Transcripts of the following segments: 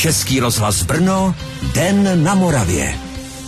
Český rozhlas Brno, Den na Moravě.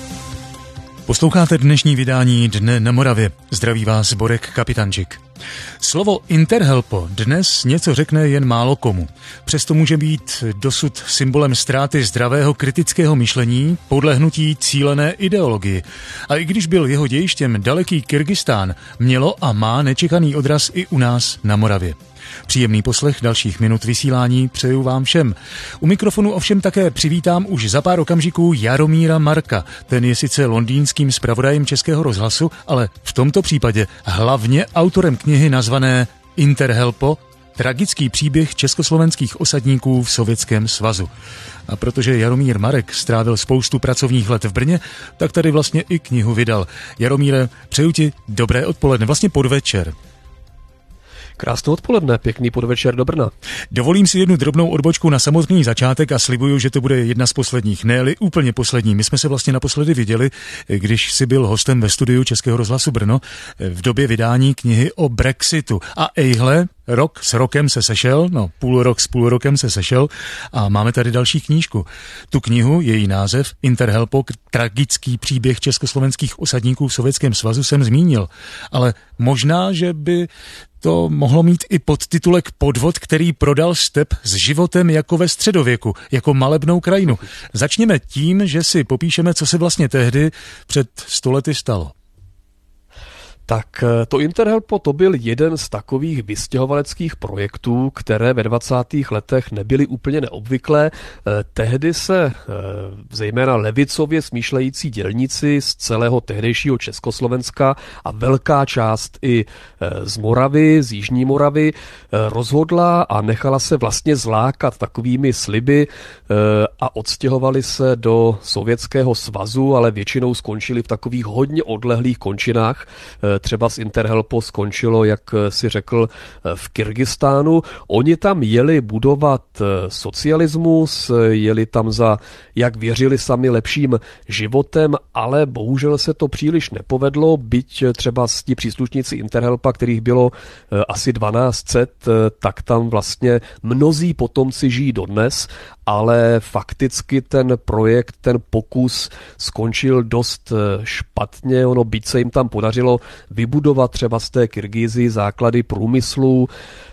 Posloucháte dnešní vydání Dne na Moravě. Zdraví vás Borek Kapitančik. Slovo Interhelpo dnes něco řekne jen málo komu. Přesto může být dosud symbolem ztráty zdravého kritického myšlení, podlehnutí cílené ideologii. A i když byl jeho dějištěm daleký Kyrgyzstán, mělo a má nečekaný odraz i u nás na Moravě. Příjemný poslech dalších minut vysílání přeju vám všem. U mikrofonu ovšem také přivítám už za pár okamžiků Jaromíra Marka. Ten je sice londýnským zpravodajem Českého rozhlasu, ale v tomto případě hlavně autorem knihy nazvané Interhelpo, tragický příběh československých osadníků v Sovětském svazu. A protože Jaromír Marek strávil spoustu pracovních let v Brně, tak tady vlastně i knihu vydal. Jaromíre, přeju ti dobré odpoledne, vlastně podvečer. Krásné odpoledne, pěkný podvečer do Brna. Dovolím si jednu drobnou odbočku na samotný začátek a slibuju, že to bude jedna z posledních, ne-li úplně poslední. My jsme se vlastně naposledy viděli, když jsi byl hostem ve studiu Českého rozhlasu Brno v době vydání knihy o Brexitu. A ejhle, rok s rokem se sešel, půl rok s půl rokem se sešel a máme tady další knížku. Tu knihu, její název Interhelpo, tragický příběh československých osadníků v Sovětském svazu jsem zmínil, ale možná, že by to mohlo mít i podtitulek Podvod, který prodal step s životem jako ve středověku, jako malebnou krajinu. Začněme tím, že si popíšeme, co se vlastně tehdy před 100 lety stalo. Tak to Interhelpo to byl jeden z takových vystěhovaleckých projektů, které ve 20. letech nebyly úplně neobvyklé. Tehdy se zejména levicově smýšlející dělníci z celého tehdejšího Československa a velká část i z Moravy, z Jižní Moravy rozhodla a nechala se vlastně zlákat takovými sliby a odstěhovali se do Sovětského svazu, ale většinou skončili v takových hodně odlehlých končinách. Třeba z Interhelpo skončilo, jak si řekl, v Kyrgyzstánu. Oni tam jeli budovat socialismus, jeli tam za, jak věřili sami, lepším životem, ale bohužel se to příliš nepovedlo, byť třeba ti příslušníci Interhelpa, kterých bylo asi 1200, tak tam vlastně mnozí potomci žijí dodnes, ale fakticky ten projekt, ten pokus skončil dost špatně. Byť se jim tam podařilo vybudovat třeba z té Kyrgyzii základy průmyslu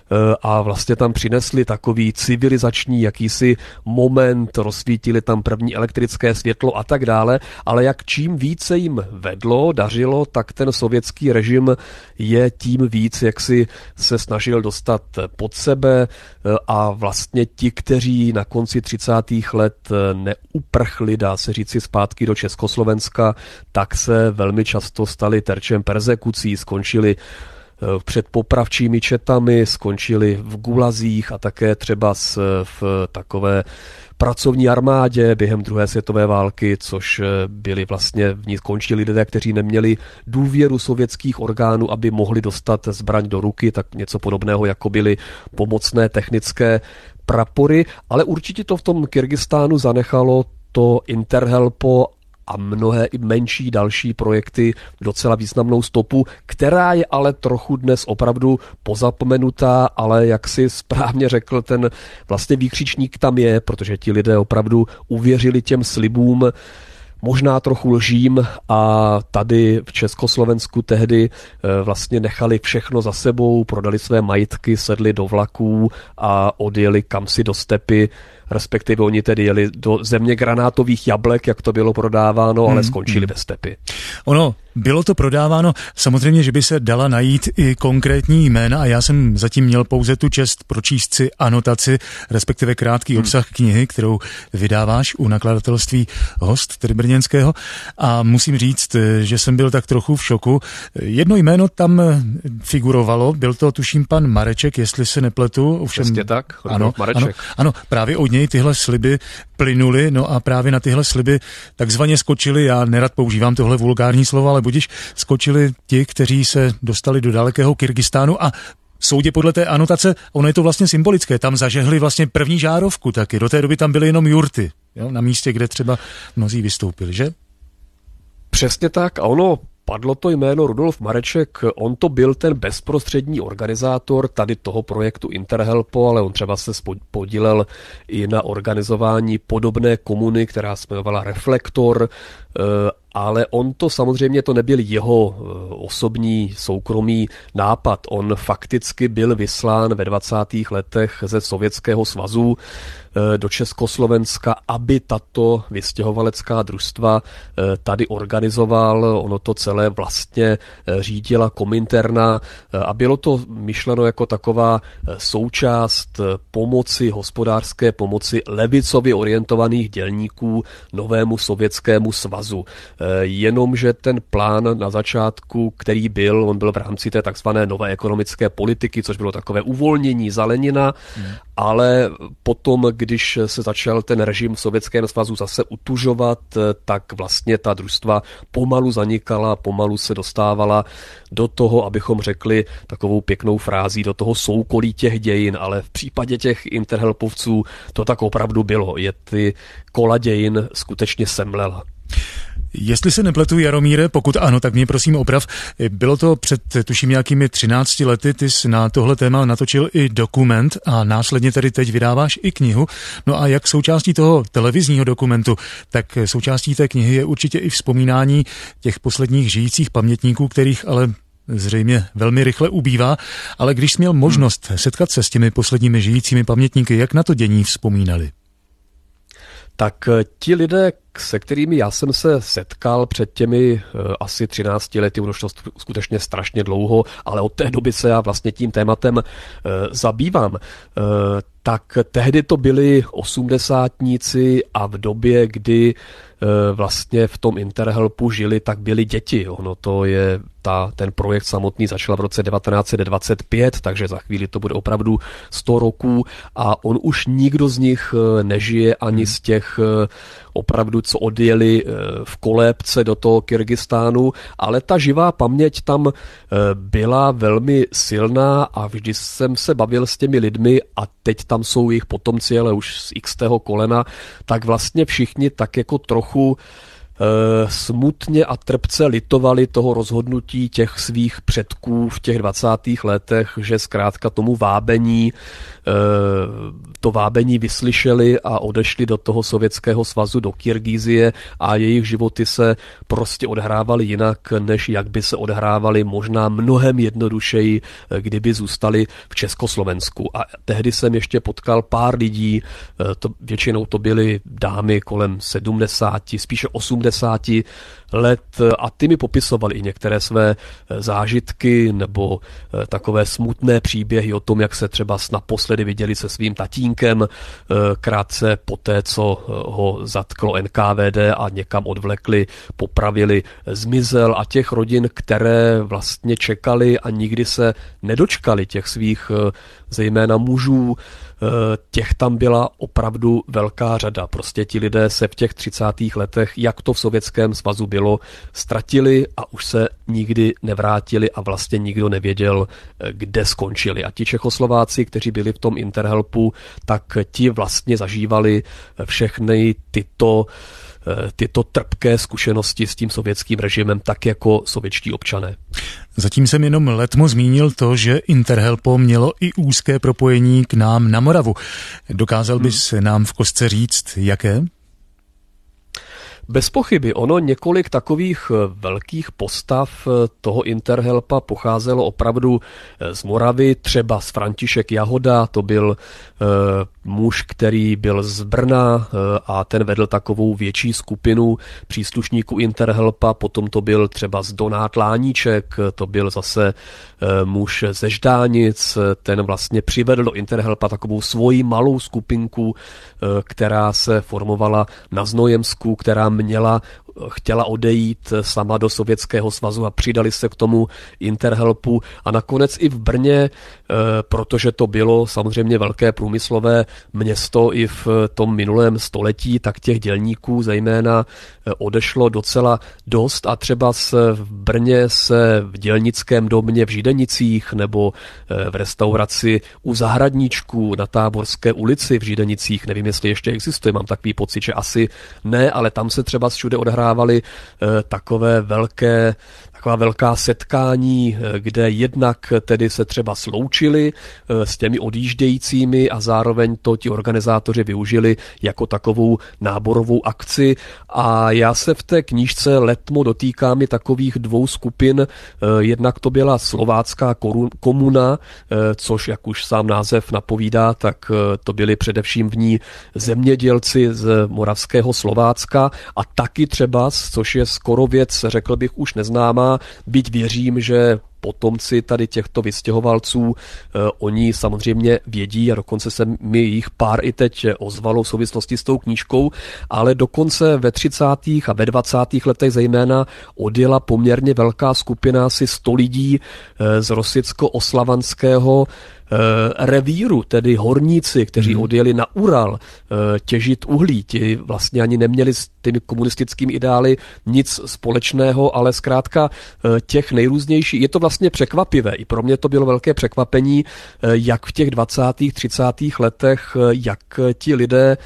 a vlastně tam přinesli takový civilizační jakýsi moment, rozsvítili tam první elektrické světlo a tak dále, ale jak čím více jim dařilo, tak ten sovětský režim je tím víc, jak si se snažil dostat pod sebe a vlastně ti, kteří na konci 30. let neuprchli, dá se říci, zpátky do Československa, tak se velmi často stali terčem perzekucí, skončili před popravčími četami, skončili v gulazích a také třeba v takové pracovní armádě během druhé světové války, což byli vlastně v ní skončili lidé, kteří neměli důvěru sovětských orgánů, aby mohli dostat zbraň do ruky, tak něco podobného, jako byly pomocné technické prapory, ale určitě to v tom Kyrgyzstánu zanechalo to Interhelpo a mnohé i menší další projekty docela významnou stopu, která je ale trochu dnes opravdu pozapomenutá, ale jak si správně řekl, ten vlastně výkřičník tam je, protože ti lidé opravdu uvěřili těm slibům, možná trochu lžím a tady v Československu tehdy vlastně nechali všechno za sebou, prodali své majetky, sedli do vlaků a odjeli kamsi do stepy, respektive oni tedy jeli do země granátových jablek, jak to bylo prodáváno, ale skončili ve stepy. Bylo to prodáváno, samozřejmě, že by se dala najít i konkrétní jména a já jsem zatím měl pouze tu čest pročíst si anotaci, respektive krátký obsah knihy, kterou vydáváš u nakladatelství Host, tedy brněnského, a musím říct, že jsem byl tak trochu v šoku. Jedno jméno tam figurovalo, byl to tuším pan Mareček, jestli se nepletu. Přesně tak, Mareček. Ano, právě od něj tyhle sliby plynuly, a právě na tyhle sliby takzvaně skočili, já nerad používám tohle vulgární slovo, ale budiž skočili ti, kteří se dostali do dalekého Kyrgyzstánu a soudě podle té anotace, ono je to vlastně symbolické, tam zažehli vlastně první žárovku taky, do té doby tam byly jenom jurty, na místě, kde třeba mnozí vystoupili, že? Přesně tak a ono Padlo to jméno Rudolf Mareček, on to byl ten bezprostřední organizátor tady toho projektu Interhelpo, ale on třeba se podílel i na organizování podobné komuny, která se jmenovala Reflektor, ale on to samozřejmě to nebyl jeho osobní soukromý nápad. On fakticky byl vyslán ve 20. letech ze Sovětského svazu do Československa, aby tato vystěhovalecká družstva tady organizoval. Ono to celé vlastně řídila Kominterna a bylo to myšleno jako taková součást pomoci, hospodářské pomoci levicově orientovaných dělníků novému Sovětskému svazu. Jenomže ten plán na začátku, který byl, on byl v rámci té takzvané nové ekonomické politiky, což bylo takové uvolnění za Lenina, ale potom, když se začal ten režim v Sovětském svazu zase utužovat, tak vlastně ta družstva pomalu zanikala, pomalu se dostávala do toho, abychom řekli takovou pěknou frází, do toho soukolí těch dějin, ale v případě těch interhelpovců to tak opravdu bylo. Je ty kola dějin skutečně semlela. Jestli se nepletu, Jaromíre, pokud ano, tak mě prosím oprav. Bylo to před tuším nějakými 13 lety, ty jsi na tohle téma natočil i dokument a následně tady teď vydáváš i knihu. No a jak součástí toho televizního dokumentu, tak součástí té knihy je určitě i vzpomínání těch posledních žijících pamětníků, kterých ale zřejmě velmi rychle ubývá, ale když jsi měl možnost setkat se s těmi posledními žijícími pamětníky, jak na to dění vzpomínali? Tak ti lidé, se kterými já jsem se setkal před těmi asi 13 lety, už to skutečně strašně dlouho, ale od té doby se já vlastně tím tématem zabývám, tak tehdy to byli osmdesátníci a v době, kdy vlastně v tom Interhelpu žili, tak byli děti. Ono to je, ten projekt samotný začal v roce 1925, takže za chvíli to bude opravdu 100 roků a on už nikdo z nich nežije ani z těch opravdu, co odjeli v kolébce do toho Kyrgyzstánu, ale ta živá paměť tam byla velmi silná a vždy jsem se bavil s těmi lidmi a teď tam jsou jejich potomci, ale už z x-tého kolena, tak vlastně všichni tak jako trochu smutně a trpce litovali toho rozhodnutí těch svých předků v těch 20. letech, že zkrátka tomu vábení, to vábení vyslyšeli a odešli do toho Sovětského svazu, do Kyrgyzie a jejich životy se prostě odhrávaly jinak, než jak by se odhrávaly možná mnohem jednodušeji, kdyby zůstali v Československu. A tehdy jsem ještě potkal pár lidí, většinou to byly dámy kolem 70, spíše 80 let a ty mi popisovali i některé své zážitky nebo takové smutné příběhy o tom, jak se třeba naposledy viděli se svým tatínkem krátce poté, co ho zatklo NKVD a někam odvlekli, popravili, zmizel a těch rodin, které vlastně čekali a nikdy se nedočkali těch svých zejména mužů, těch tam byla opravdu velká řada. Prostě ti lidé se v těch 30. letech, jak to v Sovětském svazu bylo, ztratili a už se nikdy nevrátili a vlastně nikdo nevěděl, kde skončili. A ti Čechoslováci, kteří byli v tom Interhelpu, tak ti vlastně zažívali všechny tyto trpké zkušenosti s tím sovětským režimem, tak jako sovětští občané. Zatím jsem jenom letmo zmínil to, že Interhelpo mělo i úzké propojení k nám na Moravu. Dokázal bys nám v kostce říct, jaké? Bez pochyby, ono několik takových velkých postav toho Interhelpa pocházelo opravdu z Moravy, třeba z František Jahoda, to byl muž, který byl z Brna a ten vedl takovou větší skupinu příslušníků Interhelpa, potom to byl třeba z Donát Láníček, to byl zase muž ze Ždánic, ten vlastně přivedl do Interhelpa takovou svoji malou skupinku, která se formovala na Znojemsku, která chtěla odejít sama do Sovětského svazu a přidali se k tomu Interhelpu a nakonec i v Brně, protože to bylo samozřejmě velké průmyslové město i v tom minulém století, tak těch dělníků zejména odešlo docela dost a třeba v Brně se v dělnickém domě v Židenicích nebo v restauraci u Zahradníčků na Táborské ulici v Židenicích, nevím, jestli ještě existuje, mám takový pocit, že asi ne, ale tam se třeba všude odhrávaly takové taková velká setkání, kde jednak tedy se třeba sloučili s těmi odjíždějícími a zároveň to ti organizátoři využili jako takovou náborovou akci. A já se v té knížce letmo dotýkám i takových dvou skupin. Jednak to byla slovácká komuna, což, jak už sám název napovídá, tak to byli především v ní zemědělci z moravského Slovácka a taky třeba, což je skoro věc, řekl bych, už neznámá, byť věřím, že potomci tady těchto vystěhovalců, oni samozřejmě vědí a dokonce se mi jich pár i teď ozvalo v souvislosti s tou knížkou, ale dokonce ve 30. a ve 20. letech zejména odjela poměrně velká skupina, asi 100 lidí z Rosicko-Oslavanského revíru, tedy horníci, kteří odjeli na Ural těžit uhlí. Ti vlastně ani neměli s těmi komunistickými ideály nic společného, ale zkrátka těch nejrůznějších. Je to vlastně překvapivé. I pro mě to bylo velké překvapení, jak v těch 20. 30. letech, jak ti lidé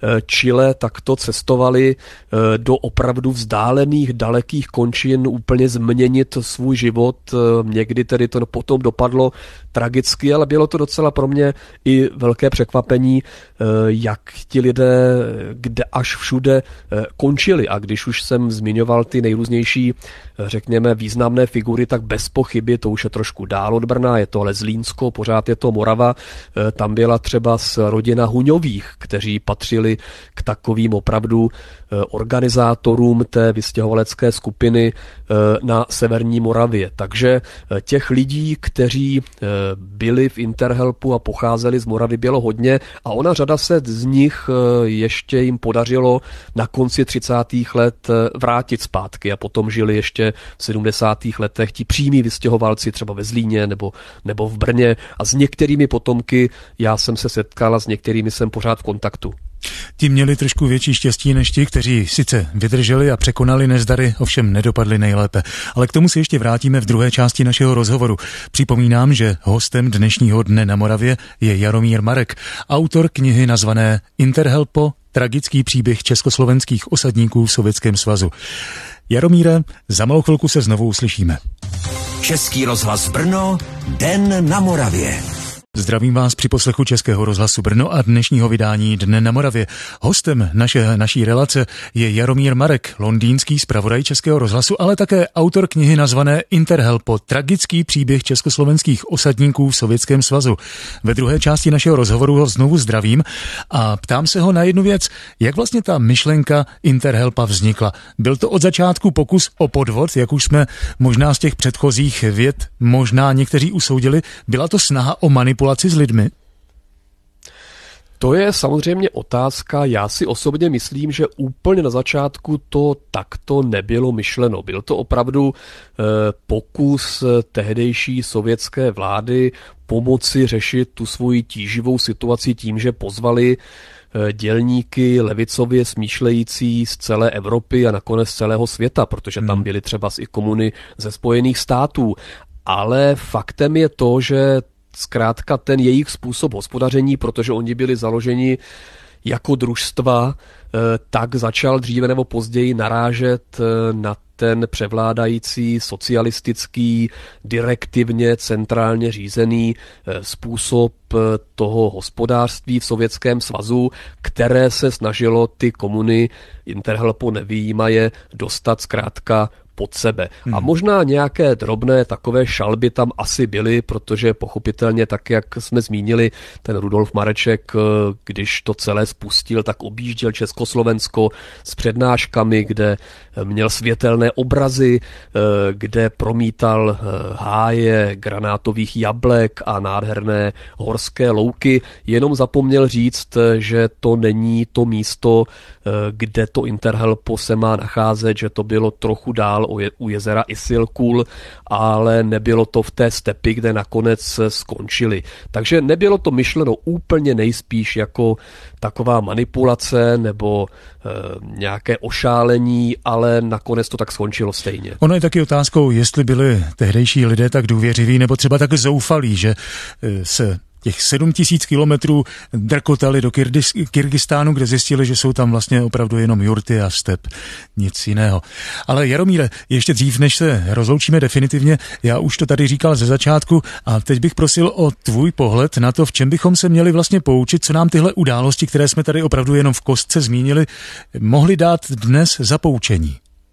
Chile takto cestovali do opravdu vzdálených, dalekých končin, úplně změnit svůj život. Někdy tedy to potom dopadlo tragicky, ale bylo to docela pro mě i velké překvapení, jak ti lidé kde až všude končili. A když už jsem zmiňoval ty nejrůznější, řekněme, významné figury, tak bez pochyby, to už je trošku dál od Brna, je to ale Zlínsko, pořád je to Morava, tam byla třeba rodina Huňových, kteří patřili k takovým opravdu organizátorům té vystěhovalecké skupiny na severní Moravě. Takže těch lidí, kteří byli v Interhelpu a pocházeli z Moravy, bylo hodně a ona řada se z nich ještě jim podařilo na konci 30. let vrátit zpátky a potom žili ještě v 70. letech ti přímí vystěhovalci třeba ve Zlíně nebo v Brně a s některými potomky já jsem se setkal a s některými jsem pořád v kontaktu. Ti měli trošku větší štěstí než ti, kteří sice vydrželi a překonali nezdary, ovšem nedopadli nejlépe. Ale k tomu si ještě vrátíme v druhé části našeho rozhovoru. Připomínám, že hostem dnešního Dne na Moravě je Jaromír Marek, autor knihy nazvané Interhelpo, tragický příběh československých osadníků v Sovětském svazu. Jaromíre, za malou chvilku se znovu uslyšíme. Český rozhlas Brno, Den na Moravě. Zdravím vás při poslechu Českého rozhlasu Brno a dnešního vydání Dne na Moravě. Hostem naší relace je Jaromír Marek, londýnský zpravodaj Českého rozhlasu, ale také autor knihy nazvané Interhelpo, tragický příběh československých osadníků v Sovětském svazu. Ve druhé části našeho rozhovoru ho znovu zdravím a ptám se ho na jednu věc, jak vlastně ta myšlenka Interhelpa vznikla. Byl to od začátku pokus o podvod, jak už jsme možná z těch předchozích vět možná někteří usoudili, byla to snaha o manipulaci s lidmi? To je samozřejmě otázka. Já si osobně myslím, že úplně na začátku to takto nebylo myšleno. Byl to opravdu pokus tehdejší sovětské vlády pomoci řešit tu svoji tíživou situaci tím, že pozvali dělníky levicově smýšlející z celé Evropy a nakonec z celého světa, protože tam byly třeba i komuny ze Spojených států. Ale faktem je to, že zkrátka ten jejich způsob hospodaření, protože oni byli založeni jako družstva, tak začal dříve nebo později narážet na ten převládající socialistický, direktivně, centrálně řízený způsob toho hospodářství v Sovětském svazu, které se snažilo ty komuny, Interhelpo nevyjímaje, dostat zkrátka pod sebe. A možná nějaké drobné takové šalby tam asi byly, protože pochopitelně tak, jak jsme zmínili, ten Rudolf Mareček, když to celé spustil, tak objížděl Československo s přednáškami, kde měl světelné obrazy, kde promítal háje granátových jablek a nádherné horské louky. Jenom zapomněl říct, že to není to místo, kde to Interhelpo se má nacházet, že to bylo trochu dál u jezera Isilkul, ale nebylo to v té stepi, kde nakonec skončili. Takže nebylo to myšleno úplně nejspíš jako taková manipulace nebo nějaké ošálení, ale nakonec to tak skončilo stejně. Ono je taky otázkou, jestli byli tehdejší lidé tak důvěřiví nebo třeba tak zoufalí, že se těch 7000 kilometrů drkotali do Kyrgyzstánu, kde zjistili, že jsou tam vlastně opravdu jenom jurty a step, nic jiného. Ale Jaromíre, ještě dřív, než se rozloučíme definitivně, já už to tady říkal ze začátku a teď bych prosil o tvůj pohled na to, v čem bychom se měli vlastně poučit, co nám tyhle události, které jsme tady opravdu jenom v kostce zmínili, mohly dát dnes za poučení.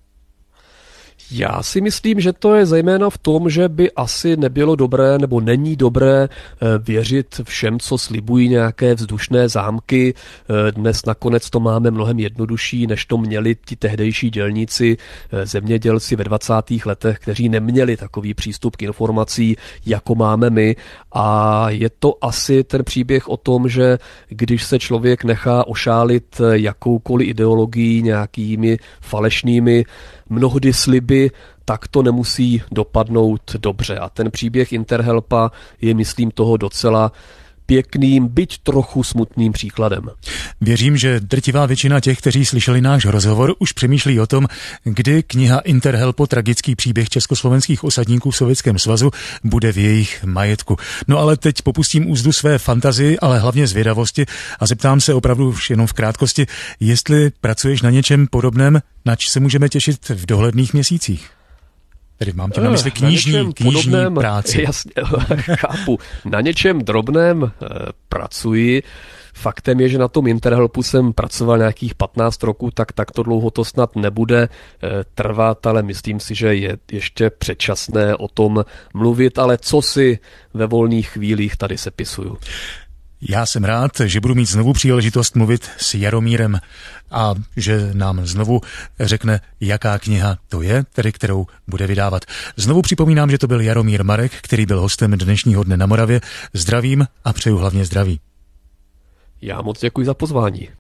Já si myslím, že to je zejména v tom, že by asi nebylo dobré nebo není dobré věřit všem, co slibují nějaké vzdušné zámky. Dnes nakonec to máme mnohem jednodušší, než to měli ti tehdejší dělníci, zemědělci ve 20. letech, kteří neměli takový přístup k informací, jako máme my. A je to asi ten příběh o tom, že když se člověk nechá ošálit jakoukoliv ideologií, nějakými falešnými mnohdy sliby, tak to nemusí dopadnout dobře. A ten příběh Interhelpa je, myslím, toho docela pěkným, byť trochu smutným příkladem. Věřím, že drtivá většina těch, kteří slyšeli náš rozhovor, už přemýšlí o tom, kdy kniha Interhelpo, tragický příběh československých osadníků v Sovětském svazu, bude v jejich majetku. No ale teď popustím úzdu své fantazii, ale hlavně zvědavosti a zeptám se opravdu už jenom v krátkosti, jestli pracuješ na něčem podobném, nač se můžeme těšit v dohledných měsících. Tedy mám tě na mysli knižní práci. Jasně, chápu. Na něčem drobném pracuji. Faktem je, že na tom Interhelpu jsem pracoval nějakých 15 roků, tak to dlouho to snad nebude trvat, ale myslím si, že je ještě předčasné o tom mluvit, ale co si ve volných chvílích tady sepisuju. Já jsem rád, že budu mít znovu příležitost mluvit s Jaromírem a že nám znovu řekne, jaká kniha to je, tedy kterou bude vydávat. Znovu připomínám, že to byl Jaromír Marek, který byl hostem dnešního Dne na Moravě. Zdravím a přeju hlavně zdraví. Já moc děkuji za pozvání.